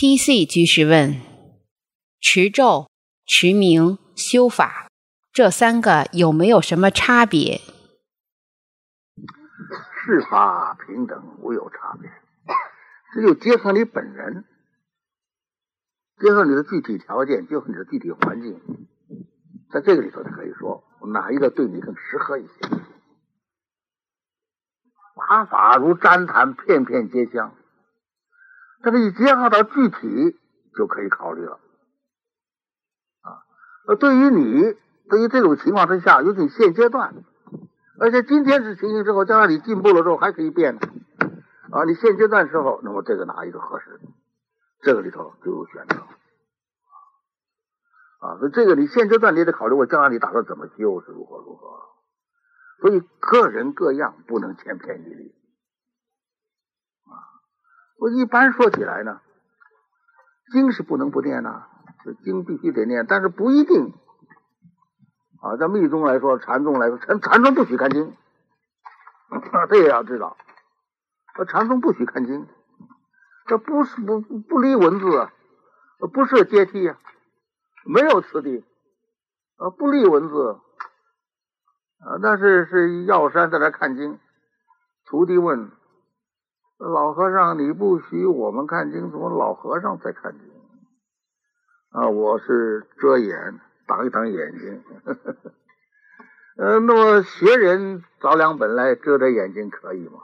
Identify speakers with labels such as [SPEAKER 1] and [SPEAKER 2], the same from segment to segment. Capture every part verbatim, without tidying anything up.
[SPEAKER 1] T C 居士问：持咒、持名、修法这三个有没有什么差别？
[SPEAKER 2] 事法平等，无有差别，只有结合你本人，结合你的具体条件，结合你的具体环境，在这个里头才可以说哪一个对你更适合一些。法法如毡檀，片片皆香，但是一结合到具体就可以考虑了啊。而对于你，对于这种情况之下，尤其现阶段，而且今天是情形之后，将来你进步了之后还可以变的啊。你现阶段时候，那么这个哪一个合适？这个里头就有选择啊。所以这个你现阶段你得考虑，我将来你打算怎么修，是如何如何。所以各人各样，不能千篇一律啊。我一般说起来呢，经是不能不念呐，经必须得念，但是不一定啊。在密宗来说，禅宗来说，禅禅宗不许看经，这也要知道。禅宗不许看经，这不是不不离文字啊，不设阶梯啊，没有次第啊，不立文字啊。但是是药山在那看经，徒弟问老和尚：“你不许我们看经，怎么老和尚在看经？”啊，我是遮眼，挡一挡眼睛。呃，那么学人找两本来遮遮眼睛可以吗？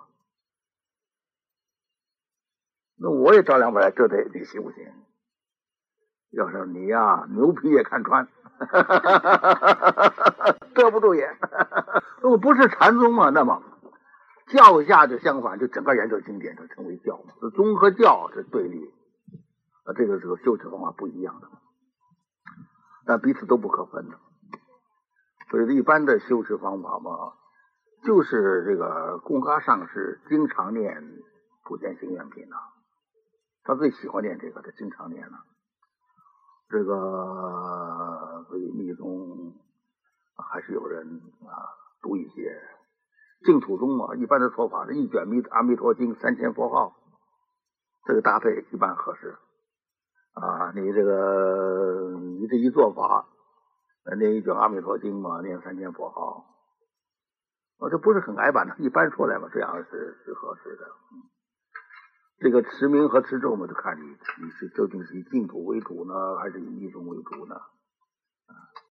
[SPEAKER 2] 那我也找两本来遮遮眼睛行不行？要是你呀、啊，牛皮也看穿，遮不住眼。如果不是禅宗嘛，那么教下就相反，就整个研究经典就称为教嘛。宗和教是对立，啊，这个这个修持方法不一样的，但彼此都不可分的。所以一般的修持方法嘛，就是这个贡嘎上师经常念普贤行愿品呐，他最喜欢念这个，他经常念了。这个所以密宗还是有人啊读一些。净土宗嘛，一般的说法是一卷弥阿弥陀经，三千佛号，这个搭配一般合适啊。你这个你这一做法，念一卷阿弥陀经嘛，念三千佛号，我、啊、这不是很矮板的，一般说来嘛，这样是是合适的。嗯，这个持名和持咒嘛，就看你你是究竟是以净土为主呢，还是以密宗为主呢？